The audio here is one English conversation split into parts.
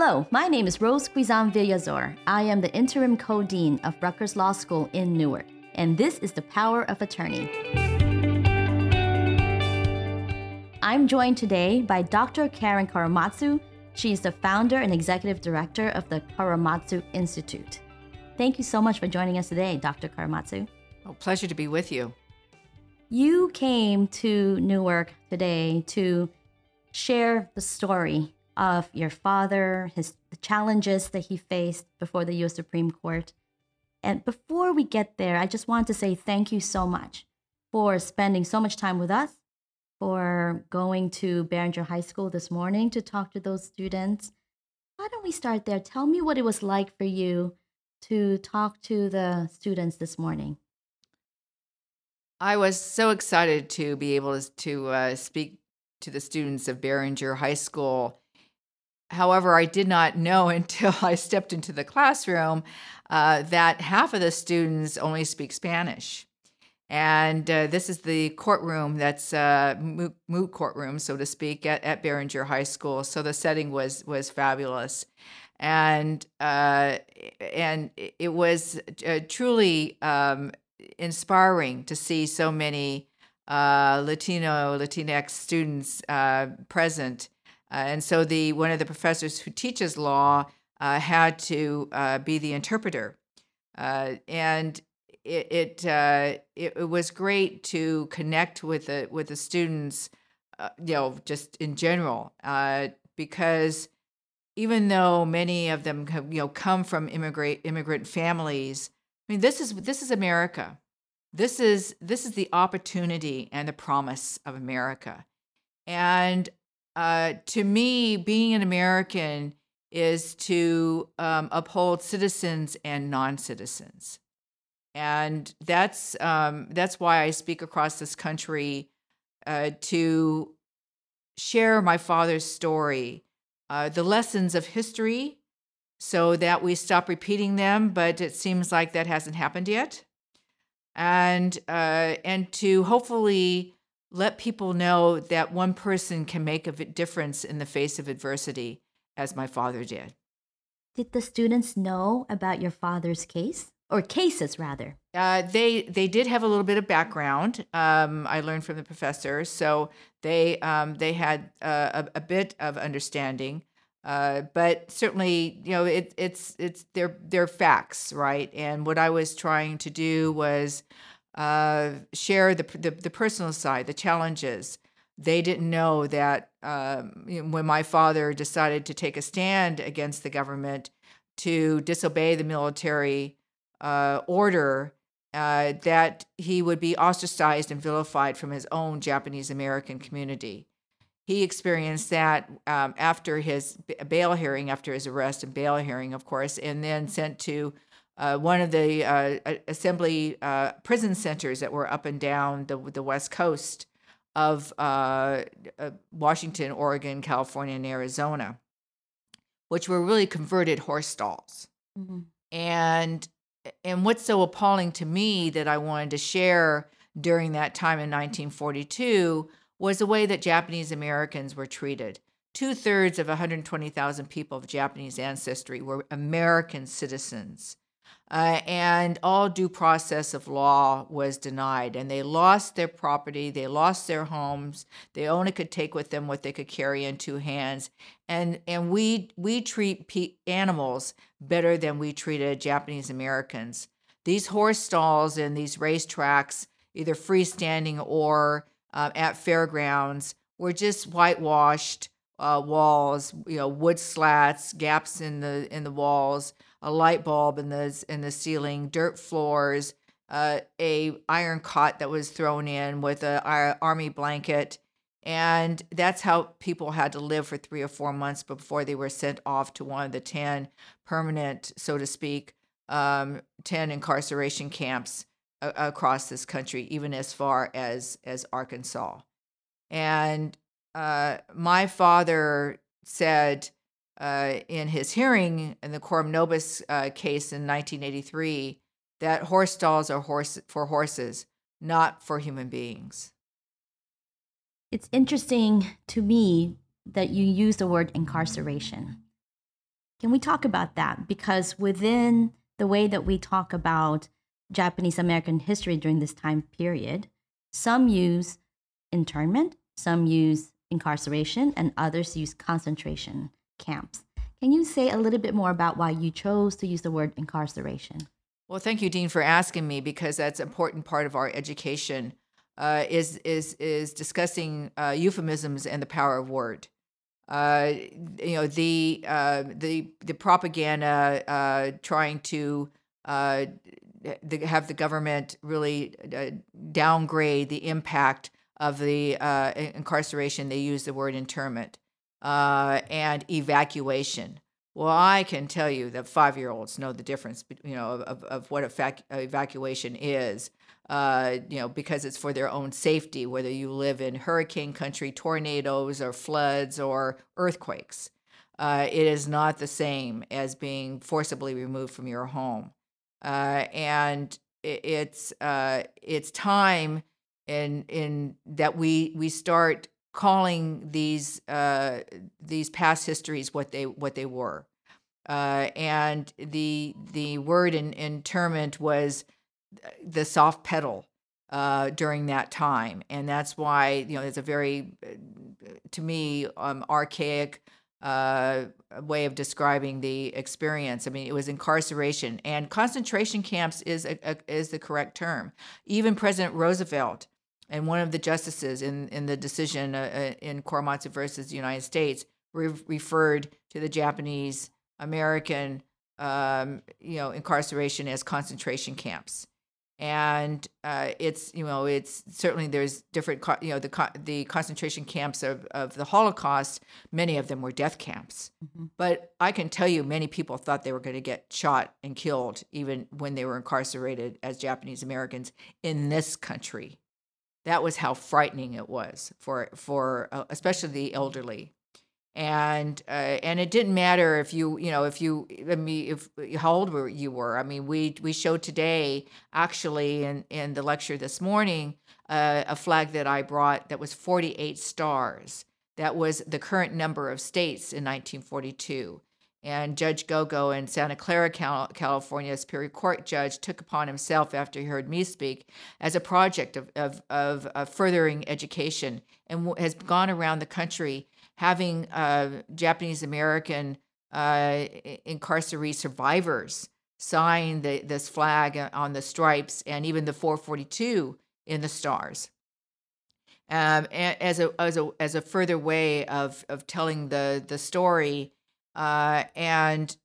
Hello, my name is Rose Guizan Villazor. I am the interim co-dean of Rutgers Law School in Newark, and this is The Power of Attorney. I'm joined today by Dr. Karen Korematsu. She is the founder and executive director of the Korematsu Institute. Thank you so much for joining us today, Dr. Korematsu. Oh, pleasure to be with you. You came to Newark today to share the story of your father, the challenges that he faced before the U.S. Supreme Court. And before we get there, I just want to say thank you so much for spending so much time with us, for going to Behringer High School this morning to talk to those students. Why don't we start there? Tell me what it was like for you to talk to the students this morning. I was so excited to be able to speak to the students of Behringer High School. However, I did not know until I stepped into the classroom that half of the students only speak Spanish. And this is the courtroom that's moot courtroom, so to speak, at Behringer High School. So the setting was fabulous. And it was truly inspiring to see so many Latinx students present. And so one of the professors who teaches law had to be the interpreter, and it was great to connect with the students, just in general, because even though many of them come from immigrant families, I mean, this is America. This is the opportunity and the promise of America, and to me, being an American is to uphold citizens and non-citizens, and that's why I speak across this country to share my father's story, the lessons of history, so that we stop repeating them. But it seems like that hasn't happened yet, and to hopefully let people know that one person can make a difference in the face of adversity, as my father did. Did the students know about your father's case? Or cases, rather? They did have a little bit of background. I learned from the professors, so they had a bit of understanding. But certainly, it's they're facts, right? And what I was trying to do was share the personal side, the challenges. They didn't know that when my father decided to take a stand against the government to disobey the military order, that he would be ostracized and vilified from his own Japanese American community. He experienced that after his bail hearing, after his arrest and bail hearing, of course, and then sent to one of the assembly prison centers that were up and down the West Coast of Washington, Oregon, California, and Arizona, which were really converted horse stalls. Mm-hmm. And what's so appalling to me that I wanted to share during that time in 1942 was the way that Japanese Americans were treated. 2/3 of 120,000 people of Japanese ancestry were American citizens. And all due process of law was denied, and they lost their property, they lost their homes, they only could take with them what they could carry in two hands. And we treat animals better than we treated Japanese Americans. These horse stalls and these racetracks, either freestanding or at fairgrounds, were just whitewashed walls, wood slats, gaps in the walls, a light bulb in the ceiling, dirt floors, a iron cot that was thrown in with a army blanket, and that's how people had to live for 3 or 4 months before they were sent off to one of the 10 permanent, so to speak, 10 incarceration camps across this country, even as far as Arkansas. And my father said in his hearing in the Coram Nobis case in 1983 that horse stalls are for horses, not for human beings. It's interesting to me that you use the word incarceration. Can we talk about that? Because within the way that we talk about Japanese American history during this time period, some use internment, some use incarceration, and others use concentration camps. Can you say a little bit more about why you chose to use the word incarceration? Well, thank you, Dean, for asking me, because that's an important part of our education. Is discussing euphemisms and the power of word. The propaganda trying to have the government really downgrade the impact of the incarceration. They use the word internment and evacuation. Well, I can tell you that 5-year-olds know the difference, of what evacuation is, because it's for their own safety, whether you live in hurricane country, tornadoes, or floods, or earthquakes. It is not the same as being forcibly removed from your home. And it's time in that we start calling these past histories what they were, and the word in internment was the soft pedal during that time, and that's why it's a very, to me, archaic way of describing the experience. I mean, it was incarceration, and concentration camps is the correct term. Even President Roosevelt and one of the justices in the decision in Korematsu versus the United States referred to the Japanese American incarceration as concentration camps. And it's certainly, there's different, the concentration camps of the Holocaust, many of them were death camps. Mm-hmm. But I can tell you, many people thought they were going to get shot and killed even when they were incarcerated as Japanese Americans in this country. That was how frightening it was for especially the elderly. And it didn't matter if how old you were. I mean, we showed today, actually, in the lecture this morning, a flag that I brought that was 48 stars. That was the current number of states in 1942. And Judge Gogo in Santa Clara, California, a Superior Court judge, took upon himself, after he heard me speak, as a project of furthering education, and has gone around the country having Japanese American incarceree survivors sign this flag on the stripes, and even the 442 in the stars, as a further way of telling the story, and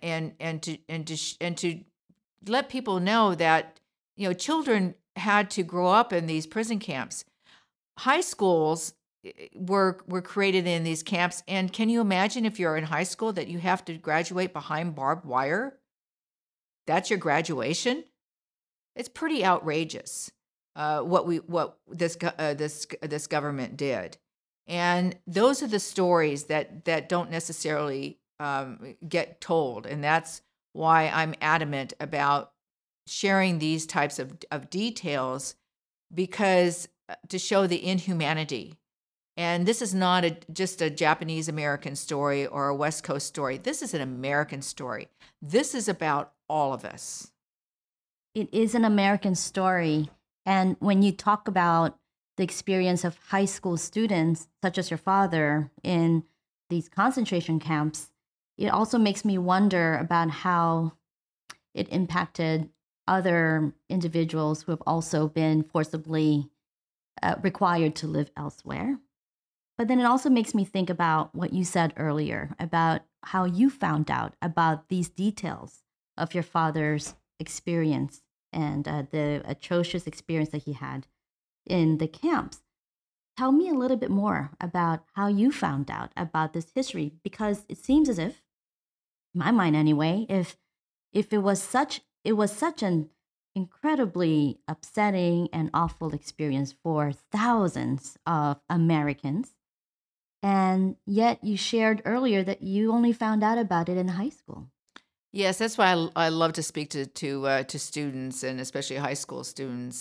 to let people know that children had to grow up in these prison camps. High schools were created in these camps, and can you imagine, if you're in high school, that you have to graduate behind barbed wire? That's your graduation? It's pretty outrageous what this government did. And those are the stories that don't necessarily get told. And that's why I'm adamant about sharing these types of details, because to show the inhumanity. And this is not just a Japanese American story or a West Coast story. This is an American story. This is about all of us. It is an American story. And when you talk about the experience of high school students, such as your father, in these concentration camps, it also makes me wonder about how it impacted other individuals who have also been forcibly required to live elsewhere. But then it also makes me think about what you said earlier about how you found out about these details of your father's experience and the atrocious experience that he had in the camps. Tell me a little bit more about how you found out about this history, because it seems as if, in my mind anyway, if it was such an incredibly upsetting and awful experience for thousands of Americans, and yet you shared earlier that you only found out about it in high school. Yes, that's why I love to speak to students, and especially high school students.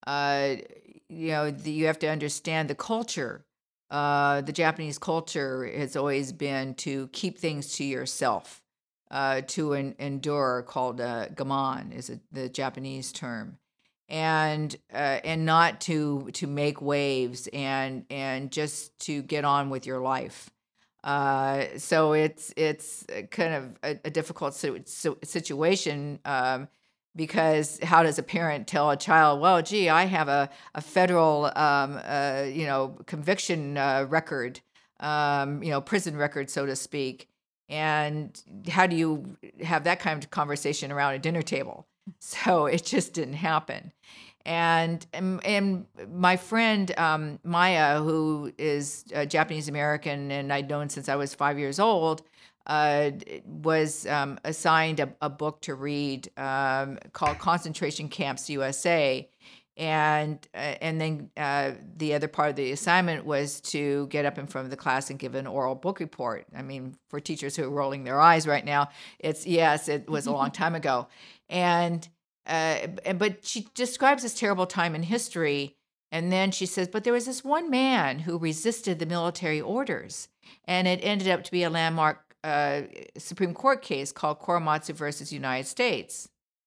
You have to understand the culture. The Japanese culture has always been to keep things to yourself. to endure, called gaman, is the Japanese term, and not to make waves and just to get on with your life. So it's kind of a difficult situation, because how does a parent tell a child, well, gee, I have a federal conviction record, prison record, so to speak, and how do you have that kind of conversation around a dinner table? So it just didn't happen. And my friend Maya, who is Japanese American, and I'd known since I was 5 years old, was assigned a book to read called Concentration Camps USA, and then the other part of the assignment was to get up in front of the class and give an oral book report. I mean, for teachers who are rolling their eyes right now, it was a long time ago, but she describes this terrible time in history, and then she says, but there was this one man who resisted the military orders, and it ended up to be a landmark Supreme Court case called Korematsu versus United States.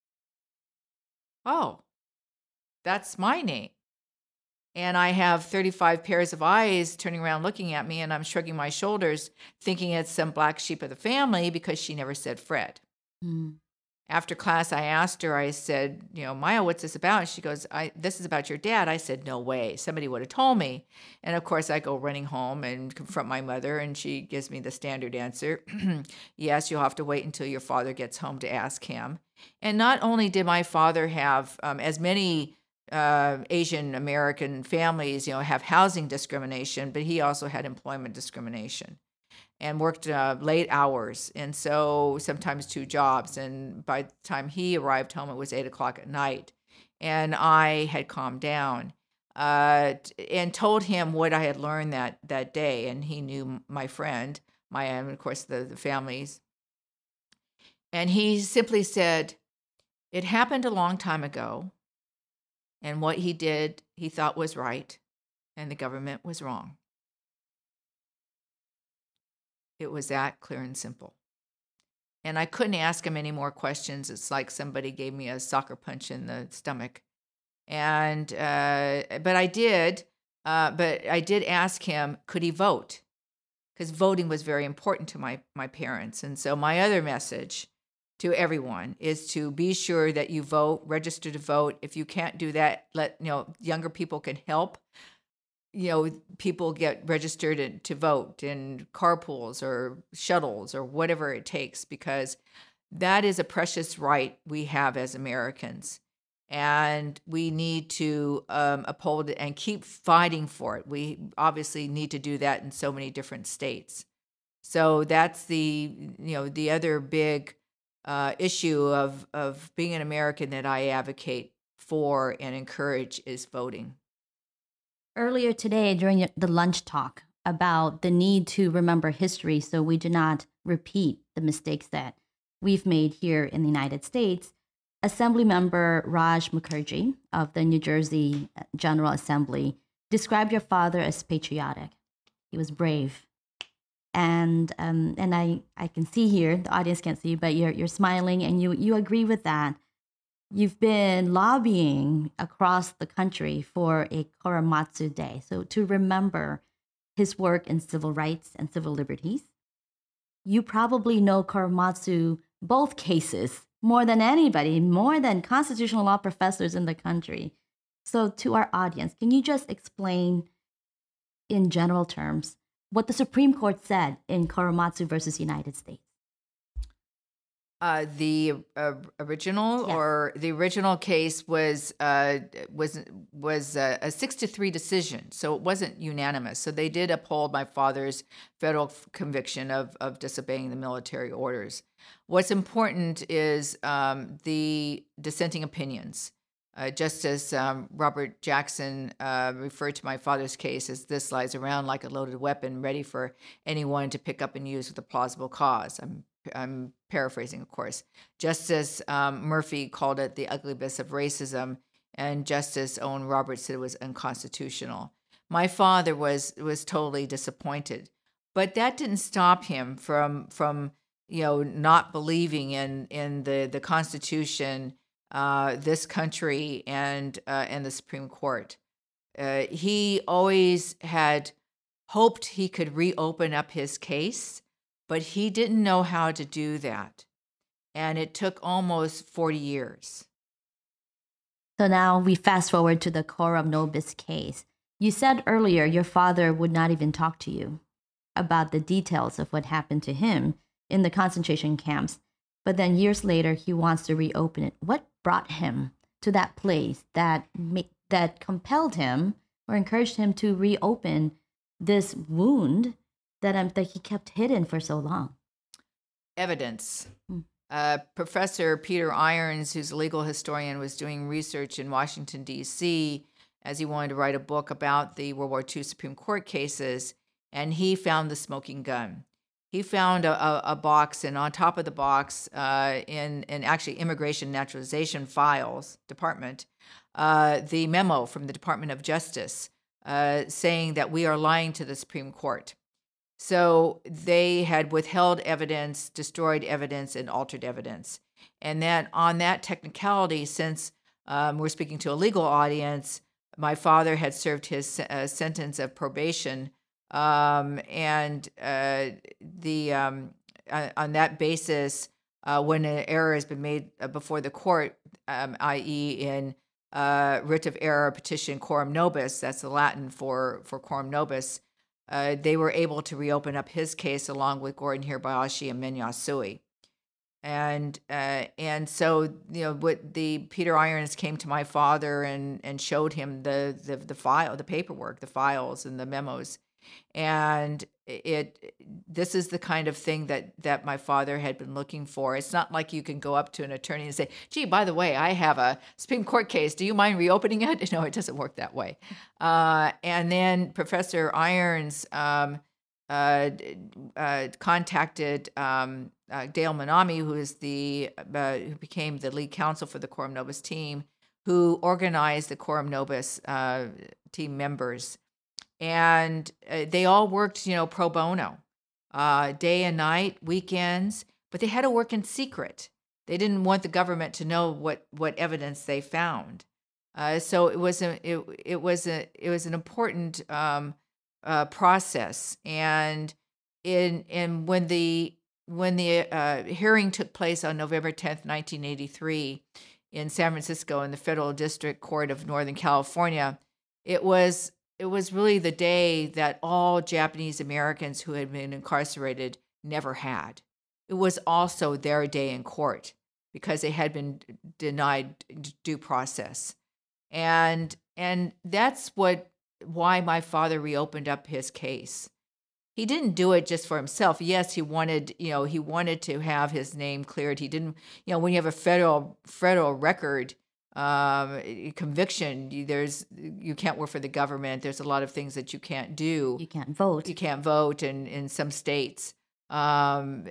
Oh, that's my name. And I have 35 pairs of eyes turning around looking at me, and I'm shrugging my shoulders, thinking it's some black sheep of the family because she never said Fred. Mm. After class, I asked her, I said, Maya, what's this about? And she goes, this is about your dad. I said, no way. Somebody would have told me. And of course, I go running home and confront my mother, and she gives me the standard answer. Yes, you'll have to wait until your father gets home to ask him. And not only did my father have, as many Asian American families, have housing discrimination, but he also had employment discrimination. And worked late hours, and so sometimes 2 jobs. And by the time he arrived home, it was 8 o'clock at night. And I had calmed down and told him what I had learned that day. And he knew my friend, Maya, and of course the families. And he simply said, it happened a long time ago, and what he did, he thought was right, and the government was wrong. It was that clear and simple. And I couldn't ask him any more questions. It's like somebody gave me a soccer punch in the stomach. And but I did ask him, could he vote? Because voting was very important to my parents. And so my other message to everyone is to be sure that you vote, register to vote. If you can't do that, younger people can help. People get registered to vote in carpools or shuttles or whatever it takes, because that is a precious right we have as Americans. And we need to uphold it and keep fighting for it. We obviously need to do that in so many different states. So that's the other big issue of being an American that I advocate for and encourage is voting. Earlier today, during the lunch talk about the need to remember history so we do not repeat the mistakes that we've made here in the United States, Assemblymember Raj Mukherjee of the New Jersey General Assembly described your father as patriotic. He was brave. And I can see here, the audience can't see, but you're smiling and you agree with that. You've been lobbying across the country for a Korematsu Day, so to remember his work in civil rights and civil liberties. You probably know Korematsu, both cases, more than anybody, more than constitutional law professors in the country. So to our audience, can you just explain in general terms what the Supreme Court said in Korematsu versus United States? The original, yes. Or the original case was a 6-3 decision, so it wasn't unanimous. So they did uphold my father's federal conviction of disobeying the military orders. What's important is the dissenting opinions. Justice Robert Jackson referred to my father's case as this lies around like a loaded weapon, ready for anyone to pick up and use with a plausible cause. I'm paraphrasing, of course. Justice Murphy called it the ugliness of racism, and Justice Owen Roberts said it was unconstitutional. My father was totally disappointed, but that didn't stop him from not believing in the Constitution, this country, and the Supreme Court. He always had hoped he could reopen up his case, but he didn't know how to do that. And it took almost 40 years. So now we fast forward to the Coram Nobis case. You said earlier your father would not even talk to you about the details of what happened to him in the concentration camps. But then years later, he wants to reopen it. What brought him to that place that compelled him or encouraged him to reopen this wound that he kept hidden for so long? Evidence. Hmm. Professor Peter Irons, who's a legal historian, was doing research in Washington, D.C., as he wanted to write a book about the World War II Supreme Court cases, and he found the smoking gun. He found a box, and on top of the box, in actually Immigration Naturalization Files Department, the memo from the Department of Justice saying that we are lying to the Supreme Court. So they had withheld evidence, destroyed evidence, and altered evidence. And that on that technicality, since we're speaking to a legal audience, my father had served his sentence of probation, and on that basis, when an error has been made before the court, i.e. in writ of error petition coram nobis, that's the Latin for coram nobis, they were able to reopen up his case along with Gordon Hirabayashi and Minya Sui. And so, what the Peter Irons came to my father and showed him the file, the paperwork, the files and the memos. And this is the kind of thing that my father had been looking for. It's not like you can go up to an attorney and say, gee, by the way, I have a Supreme Court case. Do you mind reopening it? No, it doesn't work that way. And then Professor Irons contacted Dale Manami, who became the lead counsel for the Coram Nobis team, who organized the Coram Nobis team members. And they all worked, pro bono, day and night, weekends, but they had to work in secret. They didn't want the government to know what evidence they found. So it was an important process. And when the hearing took place on November 10th, 1983, in San Francisco in the Federal District Court of Northern California, it was really the day that all Japanese Americans who had been incarcerated never had. It was also their day in court because they had been denied due process. And that's why my father reopened up his case. He didn't do it just for himself. Yes, he wanted to have his name cleared. He didn't, when you have a federal record, conviction, you can't work for the government. There's a lot of things that you can't do. You can't vote. You can't vote in some states. But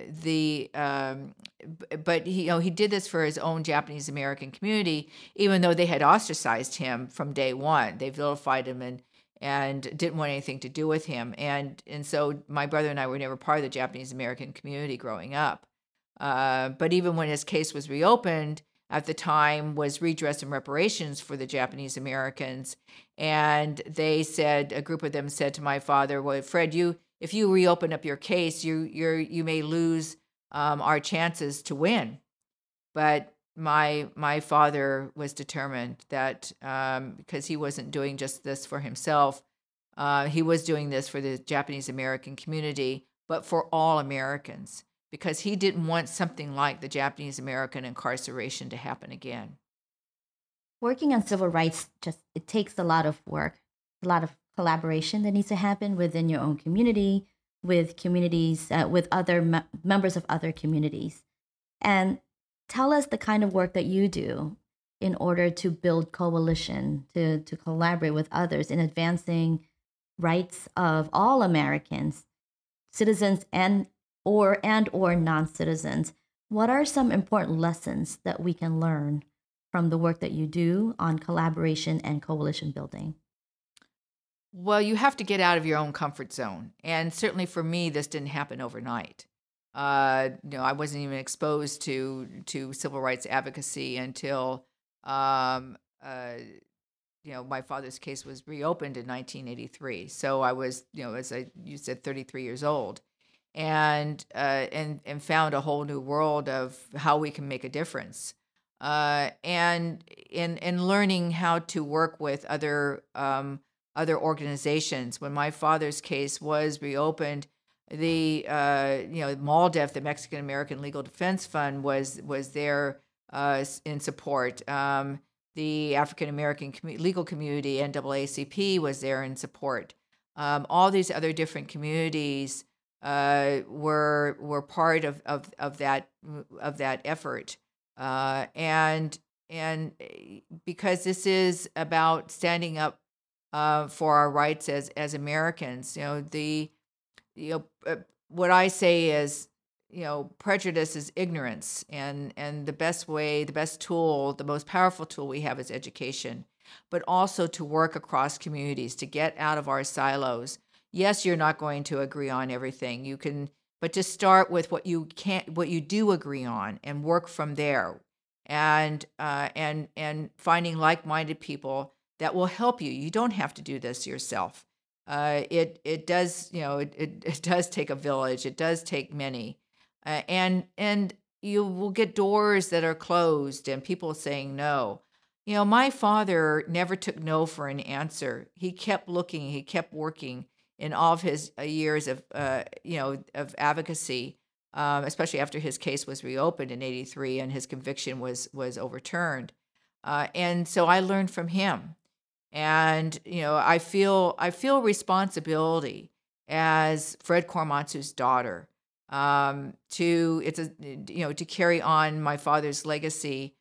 he did this for his own Japanese American community, even though they had ostracized him from day one. They vilified him and didn't want anything to do with him. And so my brother and I were never part of the Japanese American community growing up. But even when his case was reopened, at the time was redress and reparations for the Japanese Americans. And a group of them said to my father, well, Fred, if you reopen up your case, you may lose our chances to win. But my father was determined that because he wasn't doing just this for himself, he was doing this for the Japanese American community, but for all Americans, because he didn't want something like the Japanese American incarceration to happen again. Working on civil rights, it takes a lot of work, a lot of collaboration that needs to happen within your own community, with communities, with other members of other communities. And tell us the kind of work that you do in order to build coalition, to collaborate with others in advancing rights of all Americans, citizens and or non-citizens. What are some important lessons that we can learn from the work that you do on collaboration and coalition building? Well, you have to get out of your own comfort zone. And certainly for me, this didn't happen overnight. I wasn't even exposed to civil rights advocacy until um, my father's case was reopened in 1983. So I was, as you said, 33 years old, and found a whole new world of how we can make a difference, and in learning how to work with other organizations. When my father's case was reopened, the MALDEF, the Mexican American Legal Defense Fund, was there in support. The African American legal community, NAACP, was there in support. All these other different communities were part of that effort, and because this is about standing up for our rights as Americans. What I say is, prejudice is ignorance, and the best way, the best tool, the most powerful tool we have is education, but also to work across communities, to get out of our silos. Yes, you're not going to agree on everything. You can, but just start with what you do agree on, and work from there, and finding like-minded people that will help you. You don't have to do this yourself. It does, it does take a village. It does take many, and you will get doors that are closed and people saying no. My father never took no for an answer. He kept looking. He kept working in all of his years of advocacy, especially after his case was reopened in '83 and his conviction was overturned. And so I learned from him. And I feel responsibility as Fred Korematsu's daughter, to carry on my father's legacy,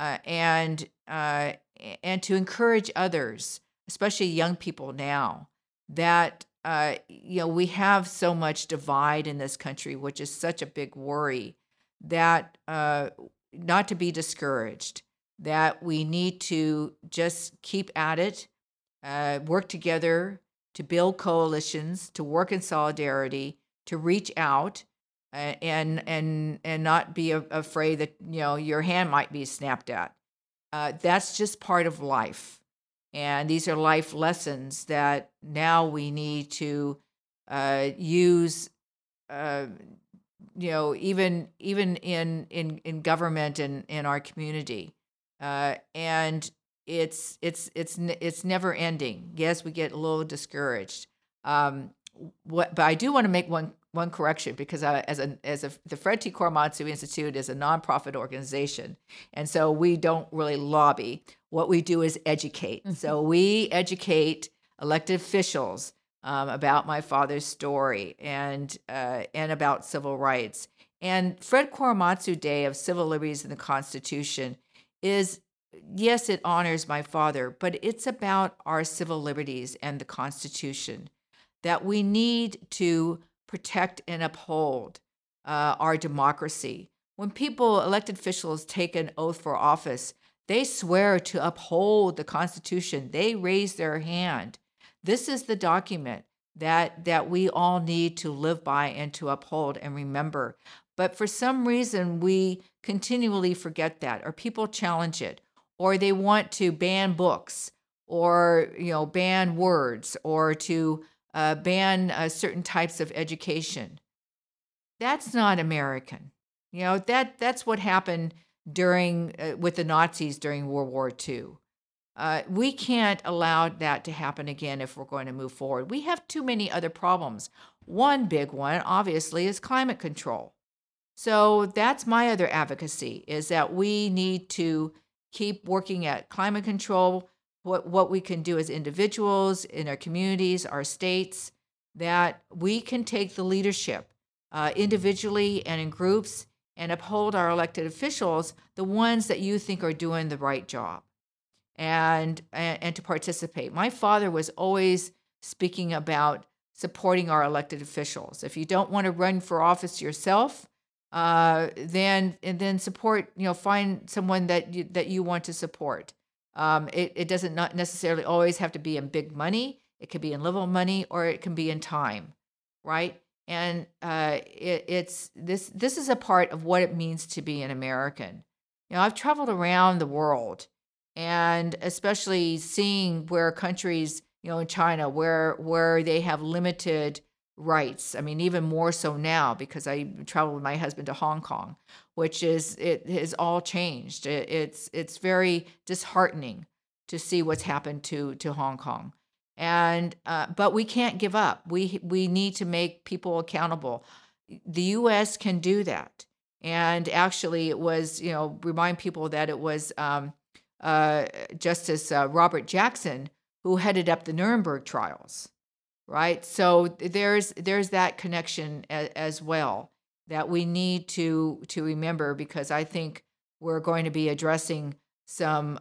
and to encourage others, especially young people now, that we have so much divide in this country, which is such a big worry, that not to be discouraged, that we need to just keep at it, work together to build coalitions, to work in solidarity, to reach out, and not be afraid that your hand might be snapped at. That's just part of life, and these are life lessons that now we need to use. Even in government and in our community. And it's never ending. Yes, we get a little discouraged. But I do want to make one correction, because the Fred T. Korematsu Institute is a nonprofit organization, and so we don't really lobby. What we do is educate. Mm-hmm. So we educate elected officials about my father's story, and about civil rights. And Fred Korematsu Day of Civil Liberties in the Constitution is, yes, it honors my father, but it's about our civil liberties and the Constitution, that we need to protect and uphold our democracy. When elected officials, take an oath for office, they swear to uphold the Constitution. They raise their hand. This is the document that we all need to live by and to uphold and remember. But for some reason, we continually forget that, or people challenge it, or they want to ban books, or ban words, or to ban certain types of education. That's not American. That's what happened during with the Nazis during World War II. We can't allow that to happen again if we're going to move forward. We have too many other problems. One big one, obviously, is climate control. So that's my other advocacy, is that we need to keep working at climate control, what we can do as individuals, in our communities, our states, that we can take the leadership individually and in groups, and uphold our elected officials, the ones that you think are doing the right job, and to participate. My father was always speaking about supporting our elected officials. If you don't want to run for office yourself, then support, find someone that you want to support. It doesn't not necessarily always have to be in big money. It could be in little money, or it can be in time, right? And it's this. This is a part of what it means to be an American. I've traveled around the world, and especially seeing where countries, in China, where they have limited rights. I mean, even more so now because I traveled with my husband to Hong Kong, which is it has all changed. It's very disheartening to see what's happened to Hong Kong. And but we can't give up. We need to make people accountable. The U.S. can do that. And actually, it was remind people that it was Justice Robert Jackson who headed up the Nuremberg trials, right? So there's that connection as well that we need to remember, because I think we're going to be addressing some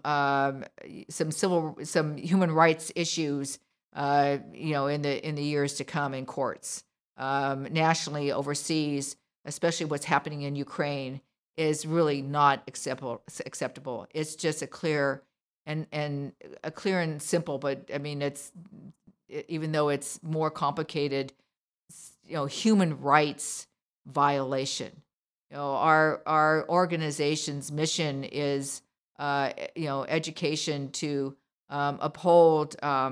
human rights issues, in the years to come in courts, nationally, overseas, especially what's happening in Ukraine is really not acceptable. It's just a clear and simple, but I mean, even though it's more complicated, human rights violation. Our organization's mission is, education to uphold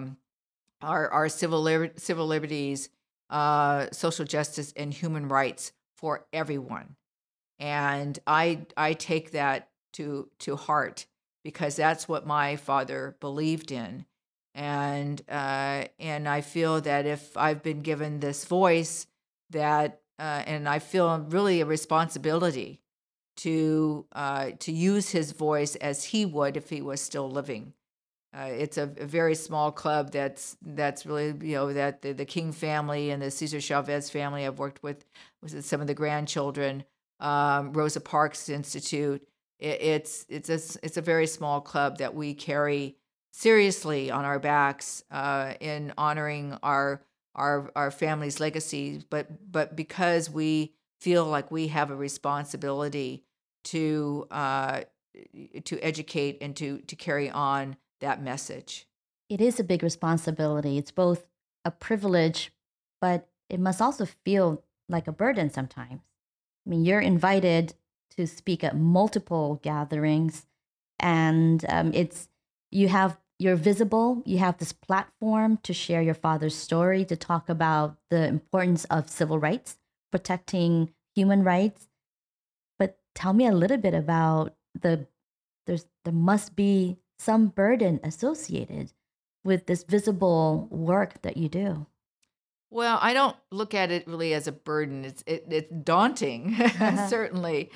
our civil liberties, social justice, and human rights for everyone. And I take that to heart, because that's what my father believed in. And I feel that if I've been given this voice, that and I feel really a responsibility to use his voice as he would if he was still living. It's a very small club that's really, that the King family and the Cesar Chavez family I've worked with some of the grandchildren, Rosa Parks Institute. It's a very small club that we carry seriously on our backs, in honoring our family's legacy, but because we feel like we have a responsibility to educate and to carry on that message. It is a big responsibility. It's both a privilege, but it must also feel like a burden sometimes. I mean, you're invited to speak at multiple gatherings, and you're visible. You have this platform to share your father's story, to talk about the importance of civil rights, protecting human rights. But tell me a little bit about there must be some burden associated with this visible work that you do. Well, I don't look at it really as a burden. It's daunting, certainly.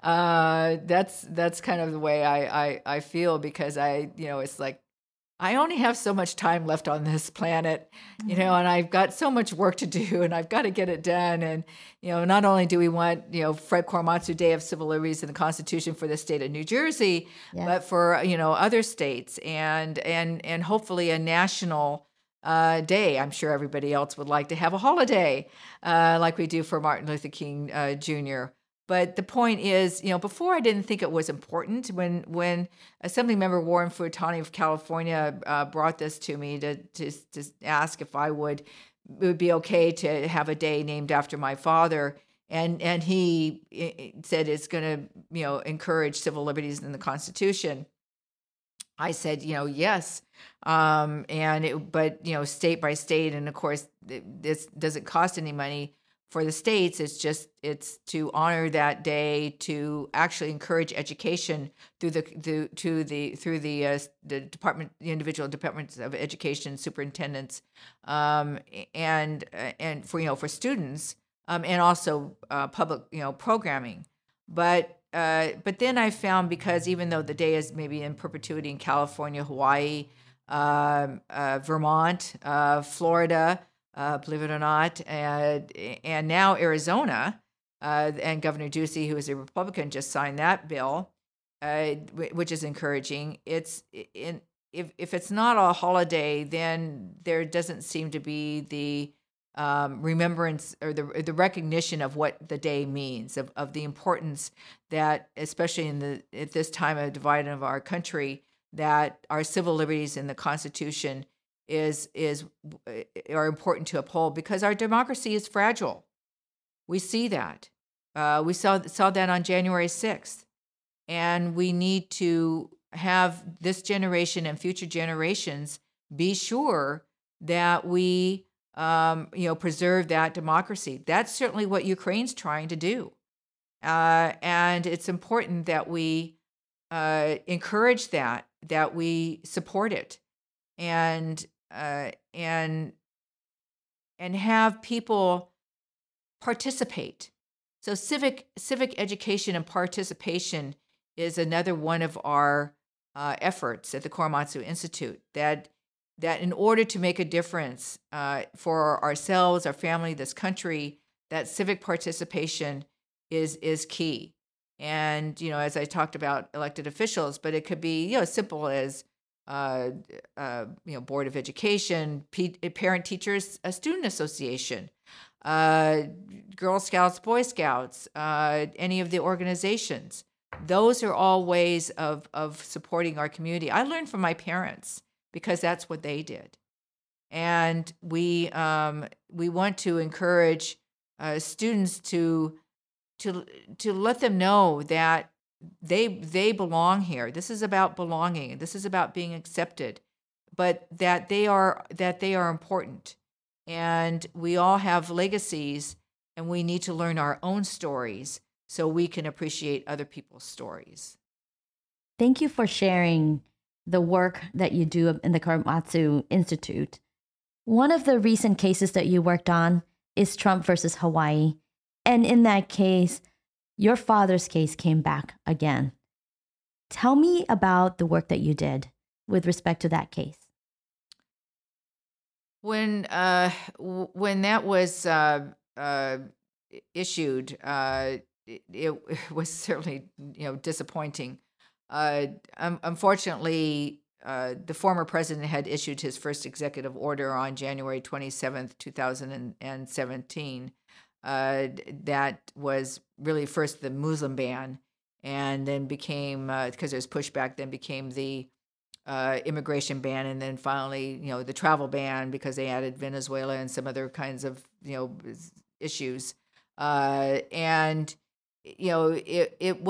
That's kind of the way I feel, because it's like I only have so much time left on this planet, and I've got so much work to do, and I've got to get it done. And not only do we want Fred Korematsu Day of Civil Liberties in the Constitution for the state of New Jersey, yes, but for other states, and hopefully a national day. I'm sure everybody else would like to have a holiday, like we do for Martin Luther King Jr. But the point is, before I didn't think it was important. When Assemblymember Warren Furutani of California brought this to me to ask if it would be okay to have a day named after my father, and he said it's going to encourage civil liberties in the Constitution. I said, yes, but state by state, and of course, this doesn't cost any money for the states. It's to honor that day, to actually encourage education through the department, the individual departments of education superintendents, and for students, and also public programming, but then I found, because even though the day is maybe in perpetuity in California, Hawaii, Vermont, Florida, believe it or not, and now Arizona, and Governor Ducey, who is a Republican, just signed that bill, which is encouraging. If it's not a holiday, then there doesn't seem to be the remembrance or the recognition of what the day means, of the importance that, especially at this time of divide of our country, that our civil liberties in the Constitution are important to uphold, because our democracy is fragile. We see that. We saw that on January 6th. And we need to have this generation and future generations be sure that we preserve that democracy. That's certainly what Ukraine's trying to do. And it's important that we encourage that we support it, and and have people participate. So civic education and participation is another one of our efforts at the Korematsu Institute. That in order to make a difference for ourselves, our family, this country, that civic participation is key. And as I talked about elected officials, but it could be as simple as Board of Education, Parent Teachers Student Association, Girl Scouts, Boy Scouts, any of the organizations. Those are all ways of supporting our community. I learned from my parents because that's what they did, and we want to encourage students to let them know that they belong here. This is about belonging. This is about being accepted, but that they are important, and we all have legacies, and we need to learn our own stories so we can appreciate other people's stories. Thank you for sharing the work that you do in the Korematsu Institute. One of the recent cases that you worked on is Trump versus Hawaii. And in that case, your father's case came back again. Tell me about the work that you did with respect to that case. When that was issued, it was certainly disappointing. Unfortunately, the former president had issued his first executive order on January 27th, 2017. That was really first the Muslim ban, and then became, because there's pushback, then became the immigration ban, and then finally, the travel ban, because they added Venezuela and some other kinds of, issues. And it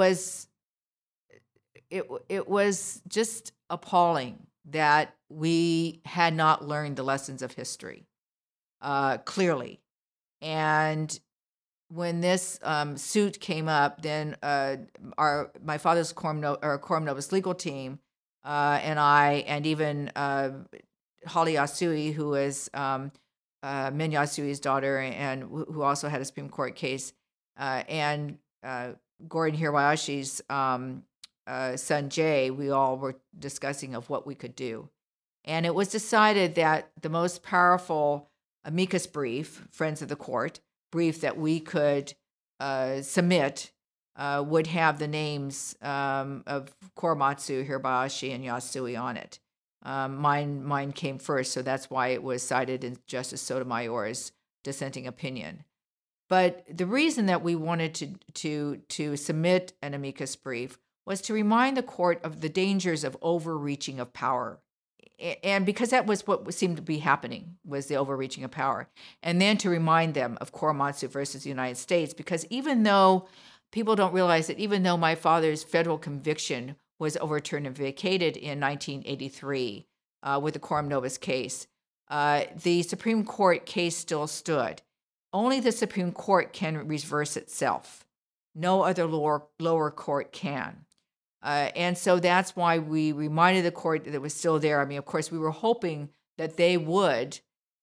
was just appalling that we had not learned the lessons of history clearly. And when this suit came up, then my father's Quorum Novus legal team and I, and even Holly Yasui, who is Min Yasui's daughter, and who also had a Supreme Court case, and Gordon Hirabayashi's son Jay, we all were discussing of what we could do. And it was decided that the most powerful amicus brief, Friends of the Court, brief that we could submit would have the names of Korematsu, Hirabayashi, and Yasui on it. Mine came first, so that's why it was cited in Justice Sotomayor's dissenting opinion. But the reason that we wanted to submit an amicus brief was to remind the court of the dangers of overreaching of power. And because that was what seemed to be happening, was the overreaching of power. And then to remind them of Korematsu versus the United States, because even though people don't realize that even though my father's federal conviction was overturned and vacated in 1983 with the Quorum Novus case, the Supreme Court case still stood. Only the Supreme Court can reverse itself. No other lower court can. And so that's why we reminded the court that it was still there. I mean, of course, we were hoping that they would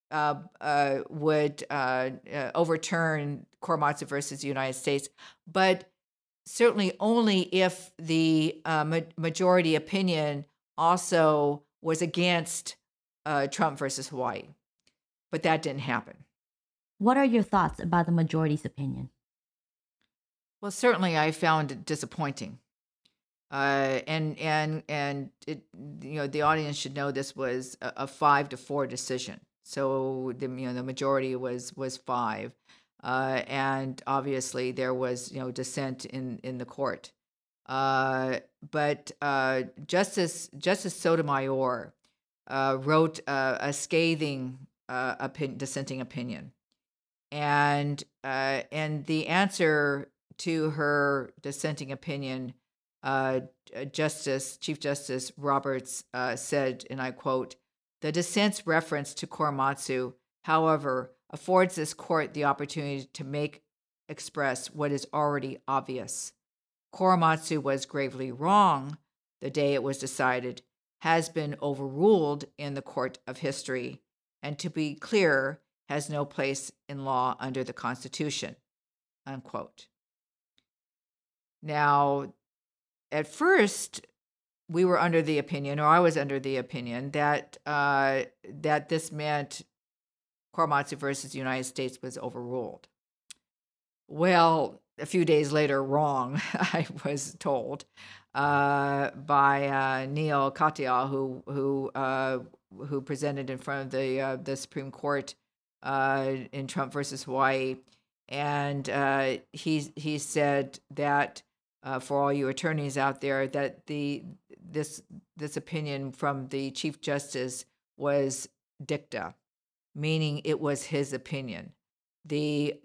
overturn Korematsu versus the United States, but certainly only if the majority opinion also was against Trump versus Hawaii. But that didn't happen. What are your thoughts about the majority's opinion? Well, certainly I found it disappointing. And it, the audience should know this was a 5-4 decision. So the majority was 5, and obviously there was dissent in the court. But Justice Sotomayor wrote a scathing dissenting opinion, And the answer to her dissenting opinion, uh, Chief Justice Roberts said, and I quote, "The dissent's reference to Korematsu, however, affords this court the opportunity to express what is already obvious. Korematsu was gravely wrong the day it was decided, has been overruled in the court of history, and to be clear, has no place in law under the Constitution," unquote. Now, at first, we were under the opinion, or I was under the opinion, that that this meant Korematsu versus the United States was overruled. Well, a few days later, wrong, I was told by Neil Katyal, who presented in front of the Supreme Court in Trump versus Hawaii, and he said that for all you attorneys out there, that this opinion from the Chief Justice was dicta, meaning it was his opinion. The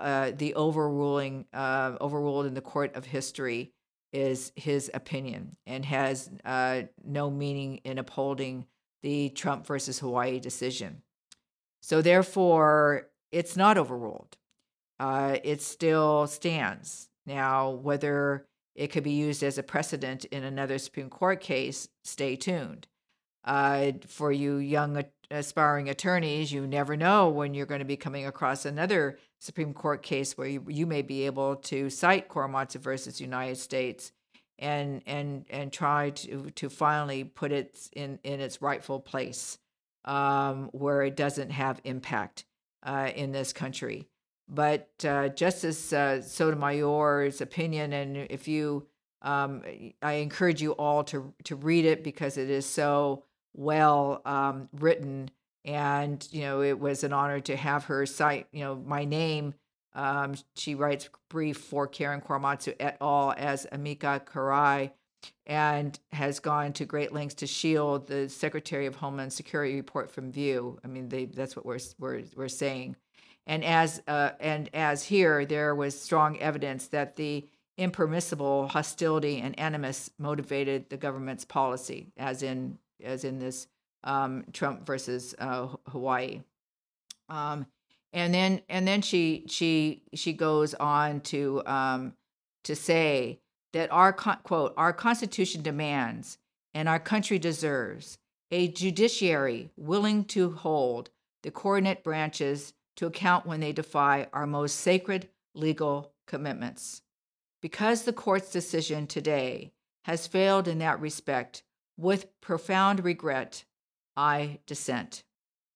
overruled in the court of history is his opinion and has no meaning in upholding the Trump versus Hawaii decision. So therefore, it's not overruled. It still stands. Now, whether it could be used as a precedent in another Supreme Court case, stay tuned. For you young aspiring attorneys, you never know when you're going to be coming across another Supreme Court case where you may be able to cite Korematsu versus United States and try to finally put it in its rightful place, where it doesn't have impact in this country. But Justice Sotomayor's opinion, and if you, I encourage you all to read it because it is so well written, and it was an honor to have her cite my name. She writes brief for Karen Korematsu et al. As amica curiae, and has gone to great lengths to shield the Secretary of Homeland Security report from view. I mean, that's what we're saying. And as here, there was strong evidence that the impermissible hostility and animus motivated the government's policy, as in this Trump versus Hawaii. And then she goes on to say that our Constitution demands and our country deserves a judiciary willing to hold the coordinate branches to account when they defy our most sacred legal commitments. Because the court's decision today has failed in that respect, with profound regret, I dissent.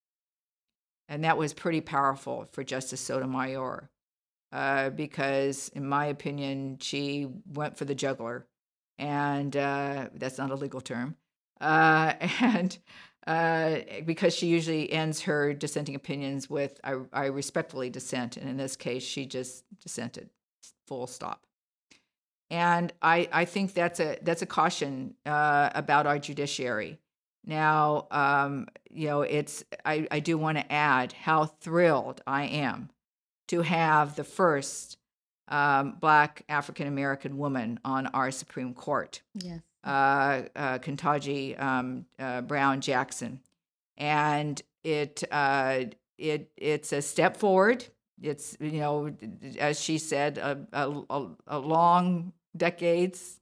And that was pretty powerful for Justice Sotomayor, because, in my opinion, she went for the jugular, and that's not a legal term. And because she usually ends her dissenting opinions with I respectfully dissent, and in this case she just dissented, full stop. And I think that's a caution about our judiciary. Now, I do want to add how thrilled I am to have the first Black African American woman on our Supreme Court. Yes. Ketanji Brown Jackson, and it's a step forward. It's as she said, a long decades,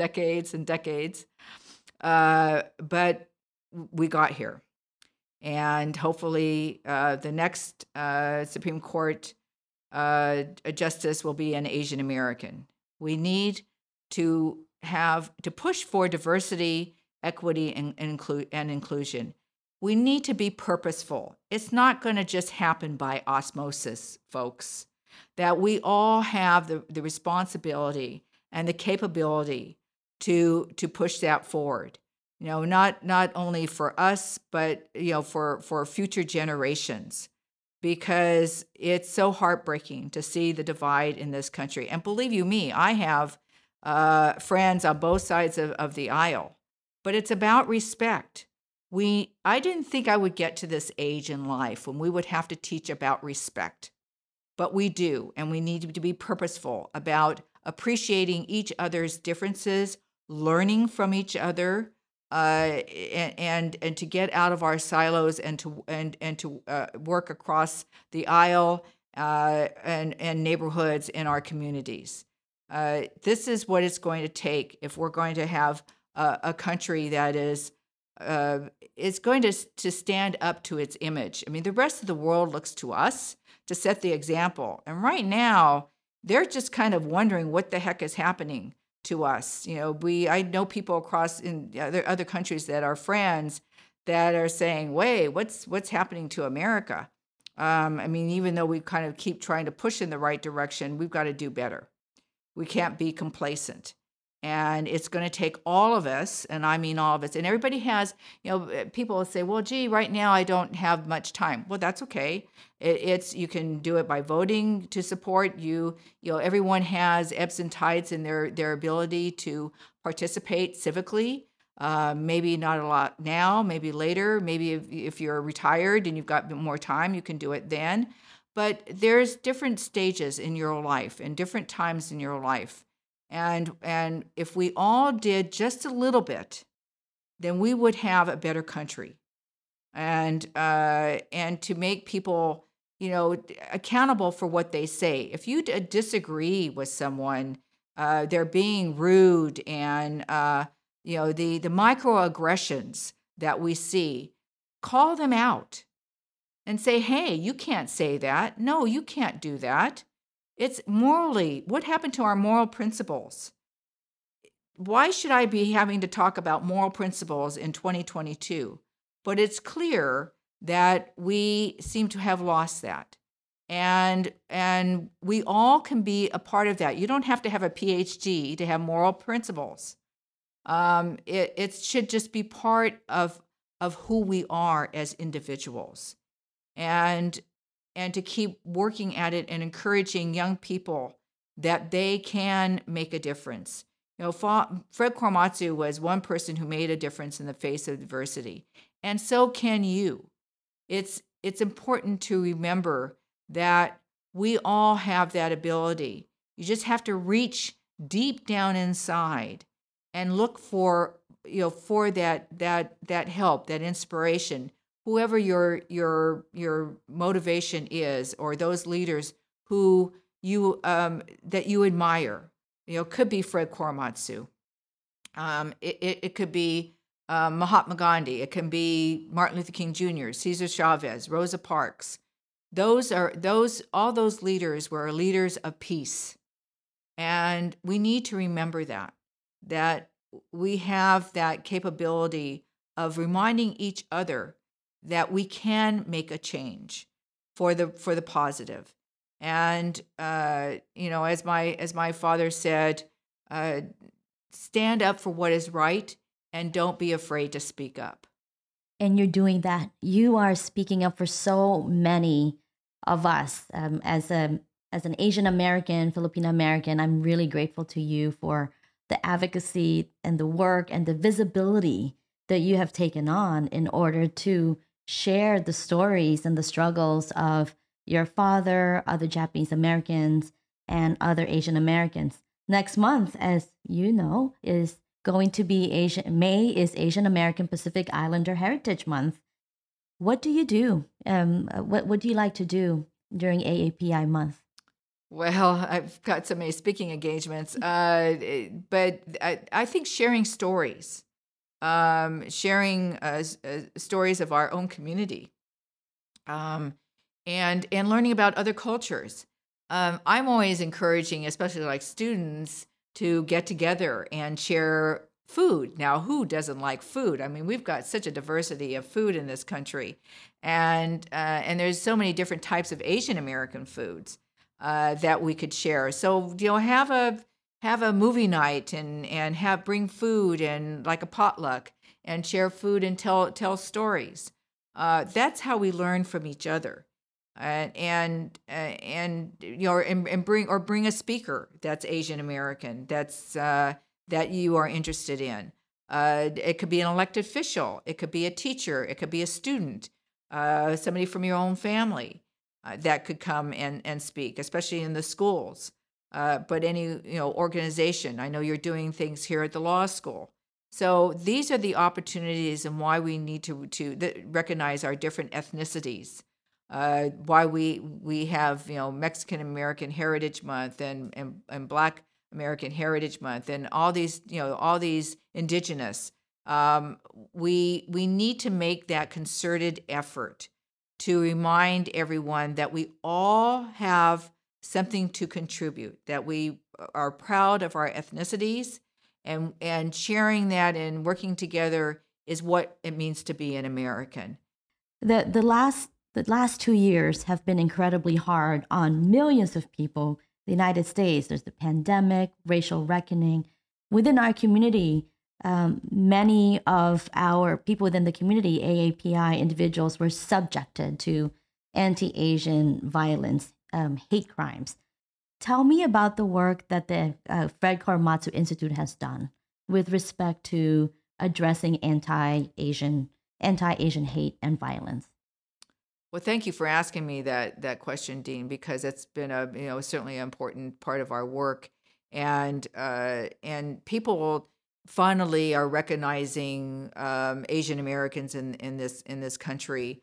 but we got here, and hopefully the next Supreme Court justice will be an Asian American. We need to push for diversity, equity, and inclusion. We need to be purposeful. It's not going to just happen by osmosis, folks. That we all have the responsibility and the capability to push that forward. Not only for us, but for future generations, because it's so heartbreaking to see the divide in this country. And believe you me, I have friends on both sides of the aisle, but it's about respect. I didn't think I would get to this age in life when we would have to teach about respect. but we do, and we need to be purposeful about appreciating each other's differences, learning from each other, and to get out of our silos and to work across the aisle and neighborhoods in our communities. This is what it's going to take if we're going to have a country that is going to stand up to its image. I mean, the rest of the world looks to us to set the example, and right now they're just kind of wondering what the heck is happening to us. I know people across in other countries that are friends that are saying, "Wait, what's happening to America?" I mean, even though we kind of keep trying to push in the right direction, we've got to do better. We can't be complacent. And it's going to take all of us, and I mean all of us. And everybody has, people will say, well, gee, right now I don't have much time. Well, that's okay. You can do it by voting to support you. Everyone has ebbs and tides in their ability to participate civically. Maybe not a lot now, maybe later. Maybe if you're retired and you've got more time, you can do it then. But there's different stages in your life and different times in your life. And if we all did just a little bit, then we would have a better country. And to make people, accountable for what they say. If you disagree with someone, they're being rude, and the microaggressions that we see, call them out and say, hey, you can't say that. No, you can't do that. It's morally, what happened to our moral principles? Why should I be having to talk about moral principles in 2022? But it's clear that we seem to have lost that. And we all can be a part of that. You don't have to have a PhD to have moral principles. It should just be part of who we are as individuals. And to keep working at it and encouraging young people that they can make a difference. Fred Korematsu was one person who made a difference in the face of adversity, and so can you. It's important to remember that we all have that ability. You just have to reach deep down inside and look for that help, that inspiration. Whoever your motivation is, or those leaders who you that you admire, could be Fred Korematsu. It could be Mahatma Gandhi. It can be Martin Luther King Jr., Cesar Chavez, Rosa Parks. All those leaders were leaders of peace, and we need to remember that we have that capability of reminding each other that we can make a change for the positive. And as my father said, stand up for what is right and don't be afraid to speak up. And you're doing that. You are speaking up for so many of us. As an Asian American, Filipino American, I'm really grateful to you for the advocacy and the work and the visibility that you have taken on in order to share the stories and the struggles of your father, other Japanese Americans, and other Asian Americans. Next month, as you know, is going to be May is Asian American Pacific Islander Heritage Month. What do you do? What do you like to do during AAPI month? Well, I've got so many speaking engagements, but I think sharing stories. Sharing stories of our own community, and learning about other cultures. I'm always encouraging, especially like students, to get together and share food. Now, who doesn't like food? I mean, we've got such a diversity of food in this country, and there's so many different types of Asian American foods that we could share. So, have a movie night and bring food and like a potluck and share food and tell stories. That's how we learn from each other, and bring a speaker that's Asian American that you are interested in. It could be an elected official. It could be a teacher. It could be a student. Somebody from your own family. that could come and speak, especially in the schools. But any organization. I know you're doing things here at the law school. So these are the opportunities and why we need to recognize our different ethnicities. Why we have Mexican American Heritage Month and Black American Heritage Month and all these indigenous. We need to make that concerted effort to remind everyone that we all have something to contribute, that we are proud of our ethnicities, and sharing that and working together is what it means to be an American. The last 2 years have been incredibly hard on millions of people. The United States, there's the pandemic, racial reckoning. Within our community, many of our people within the community, AAPI individuals, were subjected to anti-Asian violence, hate crimes. Tell me about the work that the Fred Korematsu Institute has done with respect to addressing anti-Asian hate and violence. Well, thank you for asking me that question, Dean, because it's been certainly an important part of our work, and people finally are recognizing Asian Americans in this country.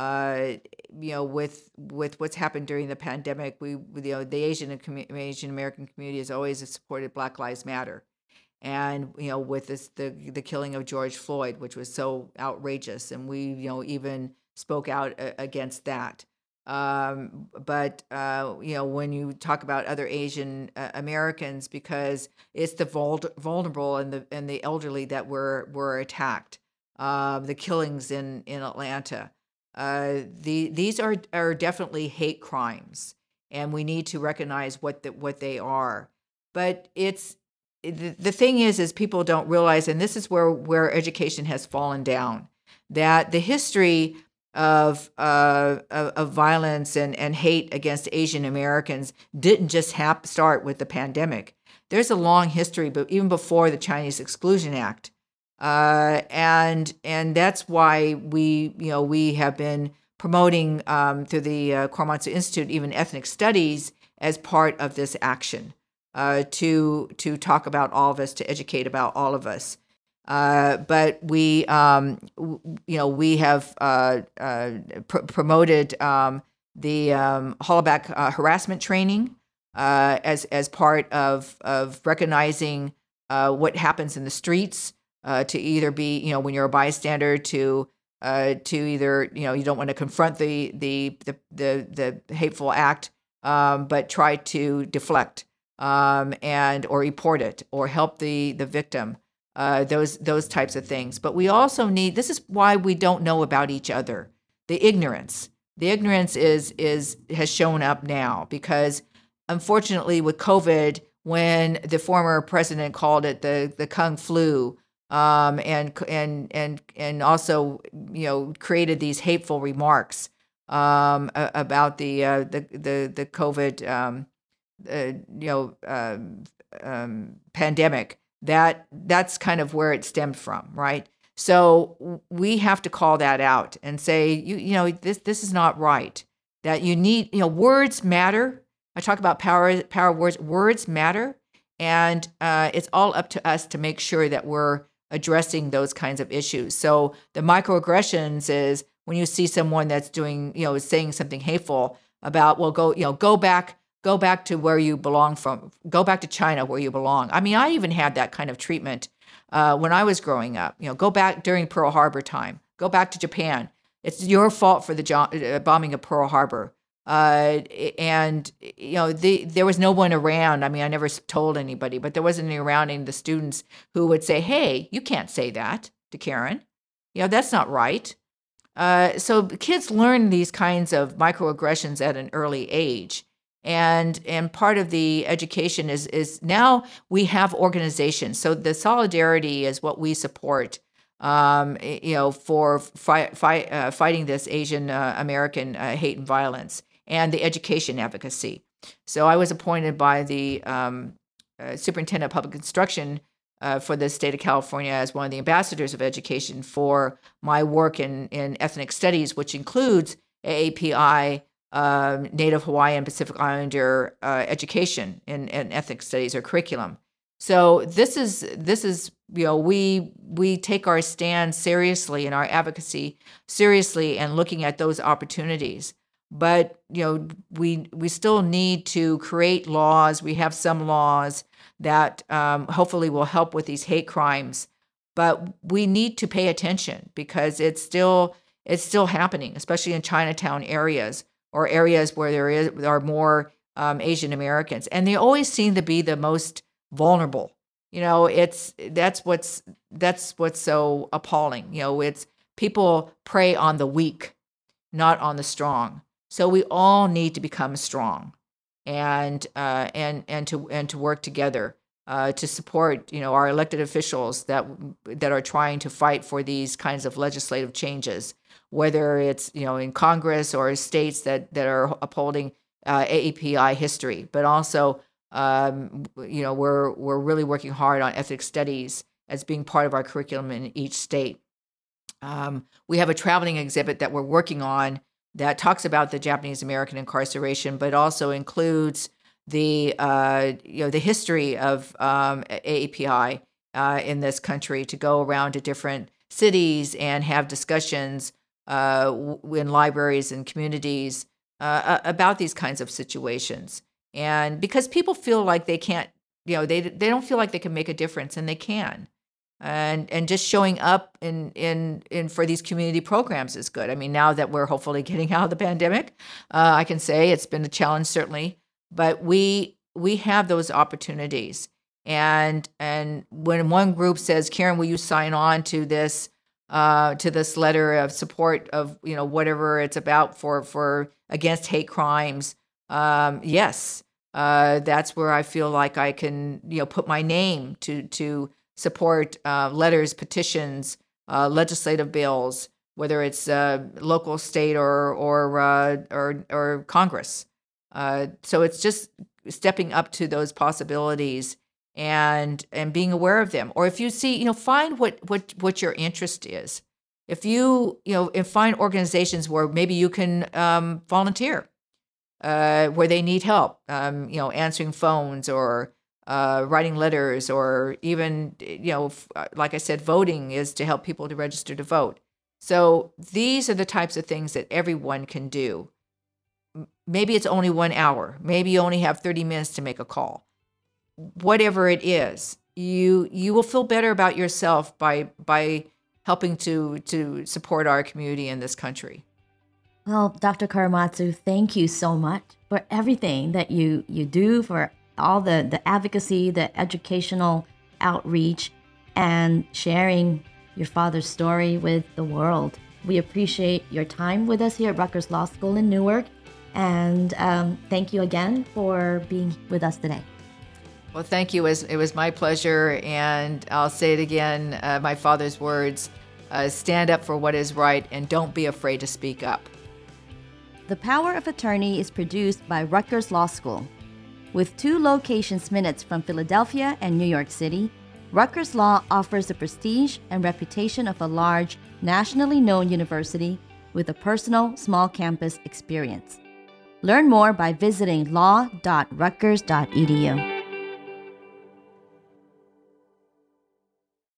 With what's happened during the pandemic, the Asian American community has always supported Black Lives Matter, and with the killing of George Floyd, which was so outrageous, and we even spoke out against that. But when you talk about other Asian Americans, because it's the vulnerable and the elderly that were attacked, the killings in Atlanta. These are definitely hate crimes, and we need to recognize what they are. But the thing is people don't realize, and this is where education has fallen down, that the history of violence and hate against Asian Americans didn't just start with the pandemic. There's a long history, but even before the Chinese Exclusion Act. And that's why we have been promoting through the Korematsu Institute even ethnic studies as part of this action, to talk about all of us, to educate about all of us. But we have promoted the Hollaback harassment training as part of recognizing what happens in the streets. To either be, when you're a bystander, to either, you don't want to confront the hateful act, but try to deflect, or report it, or help the victim, those types of things. But we also need, this is why we don't know about each other, the ignorance. The ignorance has shown up now, because unfortunately with COVID, when the former president called it the Kung flu, and also created these hateful remarks about the COVID pandemic. That's kind of where it stemmed from, right? So we have to call that out and say, this is not right. That you need, words matter. I talk about power of words. Words matter, and it's all up to us to make sure that we're addressing those kinds of issues. So the microaggressions is when you see someone that's doing, saying something hateful about, well, go back to where you belong from. Go back to China where you belong. I mean, I even had that kind of treatment when I was growing up. Go back during Pearl Harbor time. Go back to Japan. It's your fault for the bombing of Pearl Harbor. And there was no one around. I mean, I never told anybody, but there wasn't any around any of the students who would say, "Hey, you can't say that to Karen. That's not right." So kids learn these kinds of microaggressions at an early age, and part of the education is now we have organizations. So the solidarity is what we support. For fighting this Asian American hate and violence, and the education advocacy. So I was appointed by the Superintendent of Public Instruction for the state of California as one of the ambassadors of education for my work in ethnic studies, which includes AAPI Native Hawaiian Pacific Islander education and ethnic studies or curriculum. So this is we take our stand seriously and our advocacy seriously and looking at those opportunities. But we still need to create laws. We have some laws that hopefully will help with these hate crimes, but we need to pay attention because it's still happening, especially in Chinatown areas or areas where there are more Asian Americans, and they always seem to be the most vulnerable. That's what's so appalling. It's people prey on the weak, not on the strong. So we all need to become strong, and to work together to support our elected officials that are trying to fight for these kinds of legislative changes, whether it's in Congress or states that are upholding AAPI history, but also we're really working hard on ethnic studies as being part of our curriculum in each state. We have a traveling exhibit that we're working on that talks about the Japanese American incarceration, but also includes the history of AAPI in this country, to go around to different cities and have discussions in libraries and communities about these kinds of situations. And because people feel like they can't, they don't feel like they can make a difference, and they can. And just showing up in for these community programs is good. I mean, now that we're hopefully getting out of the pandemic, I can say it's been a challenge, certainly, but we have those opportunities. And when one group says, Karen, will you sign on to this letter of support of whatever it's about for against hate crimes? Yes, that's where I feel like I can put my name to support letters, petitions, legislative bills, whether it's local, state, or Congress. So it's just stepping up to those possibilities and being aware of them. Or if you see, find what your interest is. If you find organizations where maybe you can volunteer, where they need help, answering phones or writing letters, or even, like I said, voting is to help people to register to vote. So these are the types of things that everyone can do. Maybe it's only 1 hour. Maybe you only have 30 minutes to make a call. Whatever it is, you will feel better about yourself by helping to support our community in this country. Well, Dr. Korematsu, thank you so much for everything that you do, for all the advocacy, the educational outreach, and sharing your father's story with the world. We appreciate your time with us here at Rutgers Law School in Newark, and thank you again for being with us today. Well, thank you. It was my pleasure, and I'll say it again, my father's words, stand up for what is right and don't be afraid to speak up. The Power of Attorney is produced by Rutgers Law School. With 2 locations minutes from Philadelphia and New York City, Rutgers Law offers the prestige and reputation of a large, nationally known university with a personal, small campus experience. Learn more by visiting law.rutgers.edu.